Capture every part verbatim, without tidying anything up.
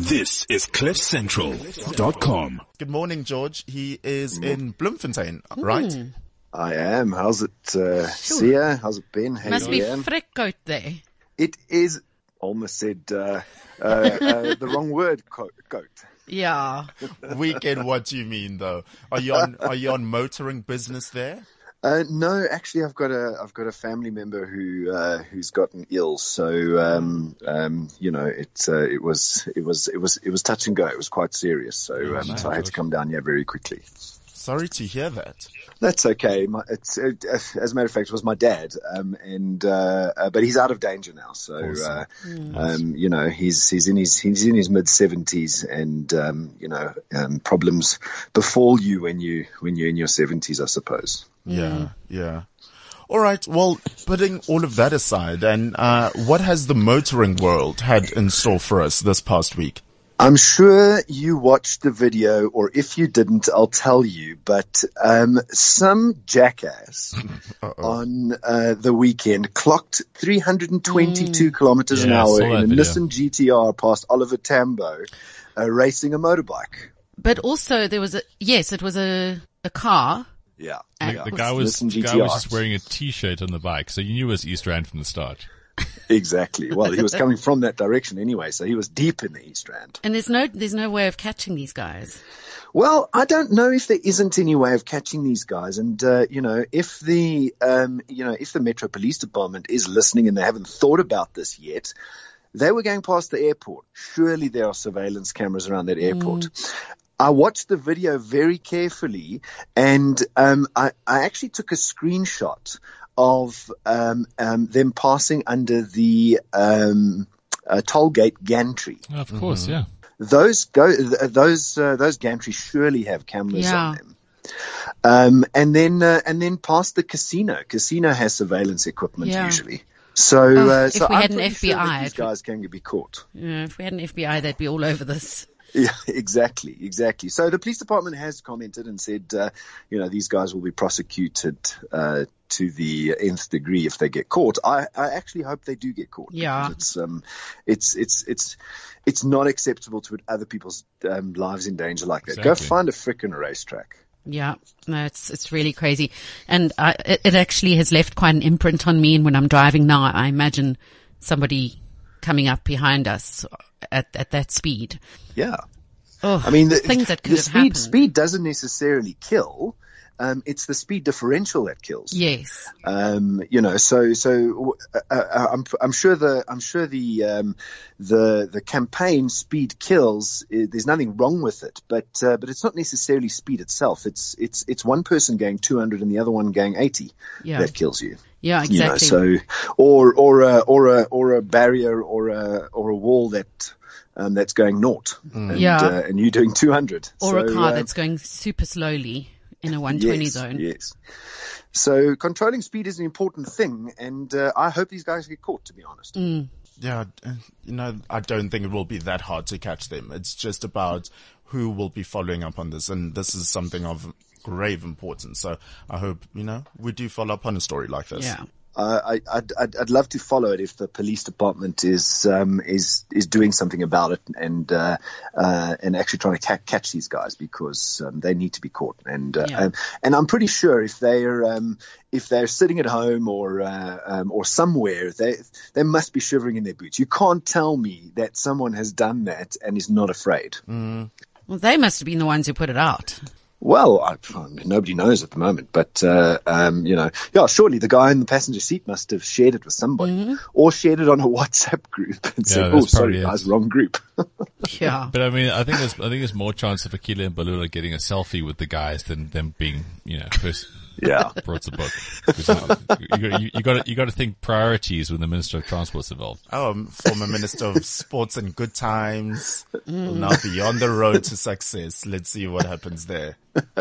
This is cliff central dot com. Good morning, George. He is in Bloemfontein, right? Mm. I am. How's it, uh, Sia? How's it been? Hey, Must be Leanne? frick out there. It is, almost said, uh, uh, uh, the wrong word, co- goat. Yeah. We get what you mean, though. Are you on, are you on motoring business there? Uh, no, actually, I've got a I've got a family member who uh, who's gotten ill. So um, um, you know, it uh, it was it was it was it was touch and go. It was quite serious. So um, so I had to come down here very quickly. Sorry to hear that. That's okay. My, it's, it, as a matter of fact, it was my dad, um, and uh, uh, but he's out of danger now. So uh, Mm. um, you know, he's he's in his he's in his mid seventies, and um, you know, um, problems befall you when you when you're in your seventies, I suppose. Yeah, yeah. All right. Well, putting all of that aside, and uh, what has the motoring world had in store for us this past week? I'm sure you watched the video, or if you didn't, I'll tell you, but um, some jackass on uh, the weekend clocked three hundred twenty-two Mm. kilometers an Yeah, I hour saw in that a video. Nissan G T R past Oliver Tambo, uh, racing a motorbike. But also there was a, yes, it was a, a car. Yeah. And yeah. The guy was Nissan the guy G T R. was just wearing a T-shirt on the bike, so you knew it was East Rand from the start. Exactly. Well, he was coming from that direction anyway, so he was deep in the East Rand. And there's no, there's no way of catching these guys. Well, I don't know if there isn't any way of catching these guys. And, uh, you know, if the, um, you know, if the Metro Police Department is listening and they haven't thought about this yet, they were going past the airport. Surely there are surveillance cameras around that airport. I watched the video very carefully, and um, I, I actually took a screenshot of um, um, them passing under the um, uh, toll gate gantry. Oh, of course, yeah. Those go, th- those uh, those gantries surely have cameras Yeah. on them. Um, and then uh, and then past the casino. Casino has surveillance equipment Yeah. usually. So, Oh, uh, if so we I'm had an pretty F B sure that I, these it would- guys can be caught. Yeah, if we had an F B I, they'd be all over this. Yeah, exactly, exactly. So the police department has commented and said, uh, you know, these guys will be prosecuted uh, to the nth degree if they get caught. I, I actually hope they do get caught. Yeah. because It's um, it's it's it's it's not acceptable to put other people's um, lives in danger like that. Go Exactly. find a frickin' racetrack. Yeah, no, it's it's really crazy, and I, it, it actually has left quite an imprint on me. And when I'm driving now, I imagine somebody coming up behind us at at that speed. Yeah. Oh, I mean, the, things that could the have speed happened. speed doesn't necessarily kill. Um, it's the speed differential that kills. Yes. Um, you know, so so uh, uh, I'm I'm sure the I'm sure the um, the the campaign Speed Kills. Uh, there's nothing wrong with it, but uh, but it's not necessarily speed itself. It's it's it's one person going two hundred and the other one going eighty Yeah. that kills you. Yeah, You know, exactly. so or or a, or a or a barrier or a or a wall that. Um, that's going naught, and, Yeah. uh, and you're doing two hundred. Or so, a car uh, that's going super slowly in a one twenty yes, zone. Yes. So controlling speed is an important thing, and uh, I hope these guys get caught, to be honest. Mm. Yeah, uh, you know, I don't think it will be that hard to catch them. It's just about who will be following up on this, and this is something of grave importance. So I hope, you know, we do follow up on a story like this. Yeah. Uh, I, I'd, I'd, I'd love to follow it if the police department is um, is is doing something about it and uh, uh, and actually trying to ca- catch these guys, because um, they need to be caught. And uh, Yeah. um, and I'm pretty sure if they're um, if they're sitting at home or uh, um, or somewhere, they they must be shivering in their boots. You can't tell me that someone has done that and is not afraid. Well, they must have been the ones who put it out. Well, I, I mean, nobody knows at the moment, but, uh, um, you know, yeah, surely the guy in the passenger seat must have shared it with somebody or shared it on a WhatsApp group and said, oh, that's sorry, probably it. guys, wrong group. Yeah. But I mean, I think there's I think there's more chance of Akila and Balula getting a selfie with the guys than them being, you know, first Yeah. brought to book. 'Cause, uh, you, you, you got you got to think priorities when the Minister of Transport's involved. Oh, um, former Minister of Sports and Good Times will now be on the road to success. Let's see what happens there.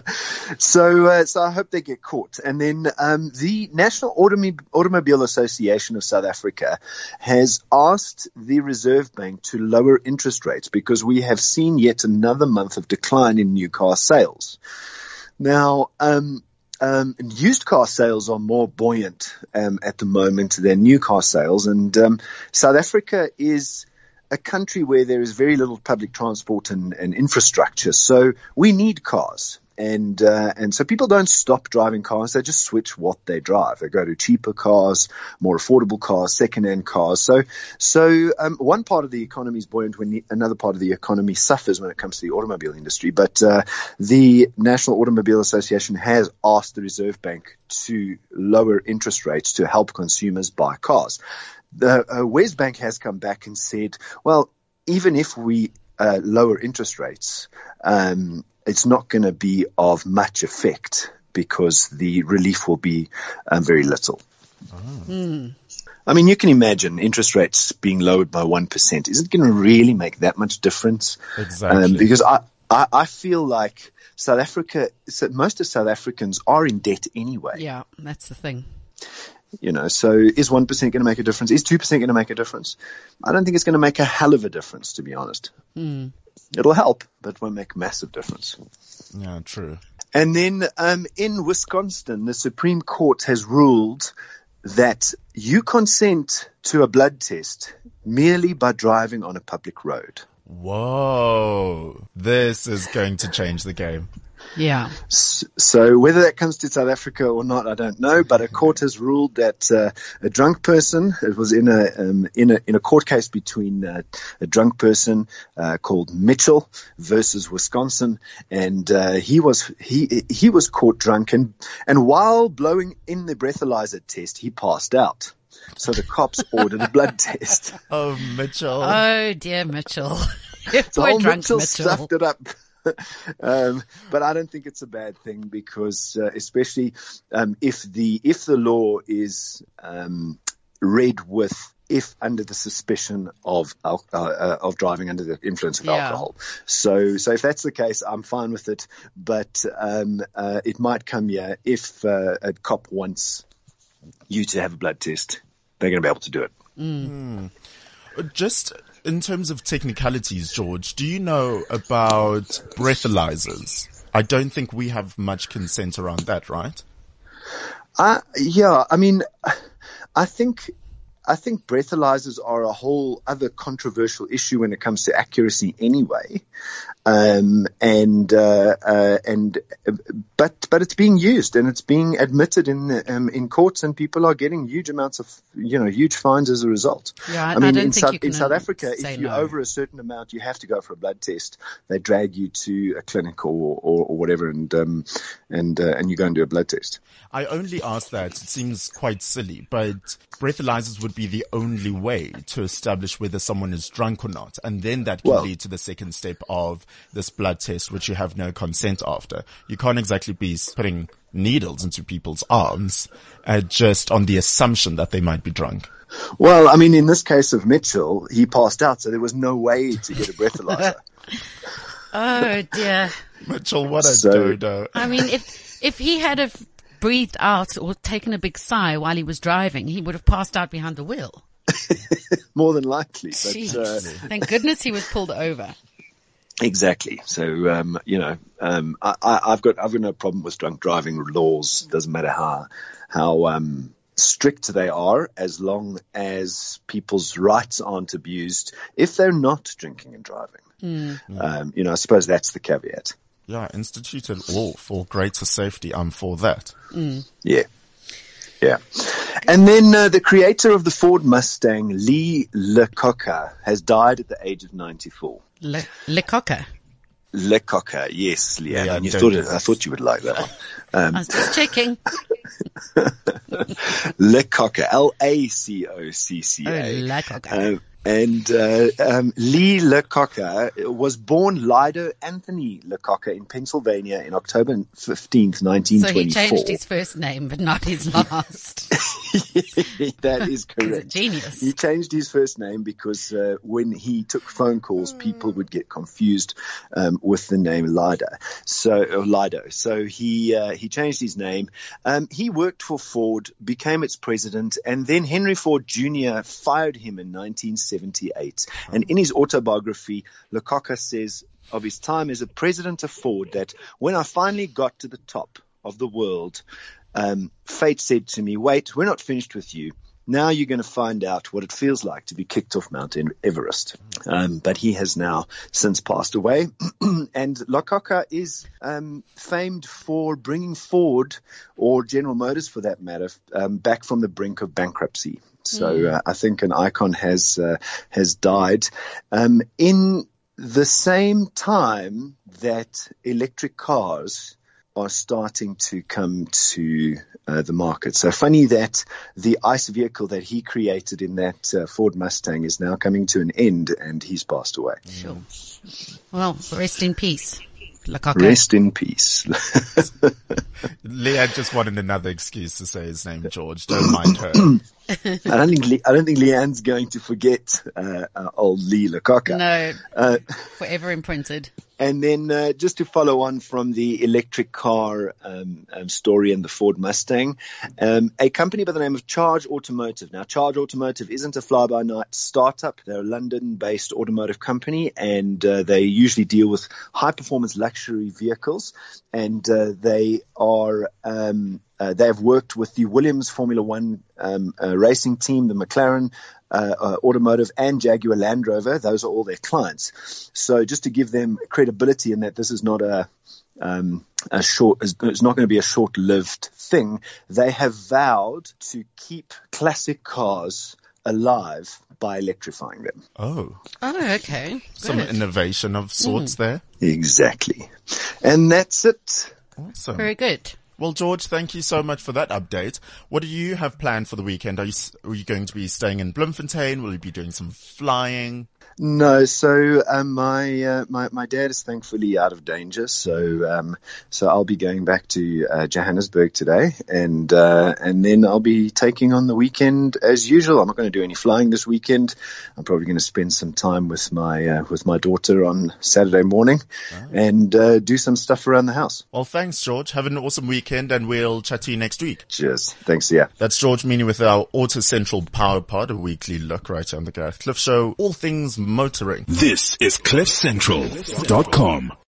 So, uh, so I hope they get caught. And then, um, the National Automi- Automobile Association of South Africa has asked the Reserve Bank to lower interest rates because we have seen yet another month of decline in new car sales. Now, um, Um, and used car sales are more buoyant um, at the moment than new car sales, and um, South Africa is a country where there is very little public transport and, and infrastructure. So we need cars. And, uh, and so people don't stop driving cars. They just switch what they drive. They go to cheaper cars, more affordable cars, second-hand cars. So, so, um, one part of the economy is buoyant when the, another part of the economy suffers when it comes to the automobile industry. But, uh, the National Automobile Association has asked the Reserve Bank to lower interest rates to help consumers buy cars. The uh, Wesbank has come back and said, well, even if we uh, lower interest rates, um, it's not going to be of much effect because the relief will be um, very little. Oh. Mm. I mean, you can imagine interest rates being lowered by one percent. Is it going to really make that much difference? Exactly. Um, because I, I, I feel like South Africa, most of South Africans are in debt anyway. Yeah, that's the thing. You know, so is one percent going to make a difference? Is two percent going to make a difference? I don't think it's going to make a hell of a difference, to be honest. Mm. It'll help, but it won't make a massive difference. Yeah, true. And then um, in Wisconsin, the Supreme Court has ruled that you consent to a blood test merely by driving on a public road. Whoa. This is going to change the game. Yeah. So whether that comes to South Africa or not, I don't know. But a court has ruled that uh, a drunk person, it was in a um, in a in a court case between uh, a drunk person uh, called Mitchell versus Wisconsin, and uh, he was he he was caught drunk, and and while blowing in the breathalyzer test, he passed out. So the cops ordered a blood test. Oh, Mitchell! Oh dear, Mitchell! So Poor drunk Mitchell, Mitchell stuffed it up. um, but I don't think it's a bad thing because, uh, especially um, if the if the law is um, read with if under the suspicion of al- uh, of driving under the influence of Yeah. alcohol. So so if that's the case, I'm fine with it. But um, uh, it might come here if uh, a cop wants you to have a blood test. They're going to be able to do it. Mm. Just in terms of technicalities, George, do you know about breathalyzers? I don't think we have much consent around that, right? Uh, yeah, I mean, I think I think breathalyzers are a whole other controversial issue when it comes to accuracy anyway. Um, and, uh, uh, and, but, but it's being used and it's being admitted in, um, in courts, and people are getting huge amounts of, you know, huge fines as a result. Yeah, I, I mean, I don't in, think South, you can in South Africa, say if you're no. over a certain amount, you have to go for a blood test. They drag you to a clinic or, or, or whatever, and, um, and, uh, and you go and do a blood test. I only ask that. It seems quite silly, but breathalyzers would be the only way to establish whether someone is drunk or not. And then that can Well, lead to the second step of this blood test, which you have no consent after. You can't exactly be putting needles into people's arms uh, just on the assumption that they might be drunk. Well, I mean, in this case of Mitchell, he passed out, so there was no way to get a breathalyzer. Oh dear. Mitchell, what a So- dodo. I mean, if if he had have breathed out or taken a big sigh while he was driving, he would have passed out behind the wheel. More than likely. But, Jeez. uh, Thank goodness he was pulled over. exactly. So, um, you know, um, I, I, I've got, I've got no problem with drunk driving laws. Doesn't matter how, how, um, strict they are, as long as people's rights aren't abused if they're not drinking and driving. Mm. Um, you know, I suppose that's the caveat. Yeah, instituted law for greater safety. I'm for that. Mm. Yeah. Yeah. And then uh, the creator of the Ford Mustang, Lee Iacocca, has died at the age of ninety-four. Le, Lecoca. Iacocca, yes, Leanne. Yeah, and you don't thought do it, I this. thought you would like that one. Um, I was just checking. Iacocca, L A C O C C Oh, A. Lecoca. Um, and uh, um, Lee Iacocca was born Lido Anthony Iacocca in Pennsylvania in October fifteenth, nineteen So twenty-four. he changed his first name, but not his last. That is He's a correct. genius. He changed his first name because uh, when he took phone calls, people would get confused um, with the name Lida. So or Lido. So he uh, he changed his name. Um, he worked for Ford, became its president, and then Henry Ford Junior fired him in nineteen seventy-eight. And in his autobiography, Iacocca says of his time as a president of Ford that when I finally got to the top of the world, um, fate said to me, wait, we're not finished with you. now you're going to find out what it feels like to be kicked off Mount Everest. Um, but he has now since passed away. And Lococa is um, famed for bringing Ford, or General Motors for that matter, um, back from the brink of bankruptcy. So uh, I think an icon has uh, has died. Um, in the same time that electric cars are starting to come to uh, the market. So funny that the ICE vehicle that he created in that uh, Ford Mustang is now coming to an end, and he's passed away. Sure. Well, rest in peace, Lococa. Rest in peace. Leanne just wanted another excuse to say his name, George. Don't mind her. I don't think Le- I don't think Leanne's going to forget uh, uh, old Lee Lococa. No, uh, forever imprinted. And then uh, just to follow on from the electric car um, um, story and the Ford Mustang, um, a company by the name of Charge Automotive. Now, Charge Automotive isn't a fly-by-night startup. They're a London-based automotive company, and uh, they usually deal with high-performance luxury vehicles. And uh, they are um, uh, they have worked with the Williams Formula One um, uh, racing team, the McLaren Uh, uh, Automotive, and Jaguar Land Rover. Those are all their clients. So just to give them credibility in that this is not a um, a short, it's not going to be a short-lived thing, they have vowed to keep classic cars alive by electrifying them. Oh. Oh, okay. Some Good. innovation of sorts Mm. there. Exactly. And that's it. Awesome. Very good. Well, George, thank you so much for that update. What do you have planned for the weekend? Are you, are you going to be staying in Bloemfontein? Will you be doing some flying? No, so um, my uh, my my dad is thankfully out of danger, so um, so I'll be going back to uh, Johannesburg today, and uh, and then I'll be taking on the weekend as usual. I'm not going to do any flying this weekend. I'm probably going to spend some time with my uh, with my daughter on Saturday morning, oh. and uh, do some stuff around the house. Well, thanks, George. Have an awesome weekend, and we'll chat to you next week. Cheers. Thanks. Yeah. That's George Meany with our Auto Central Power Pod, a weekly look right here on the Gareth Cliff Show. All things motoring. This is cliff central dot com.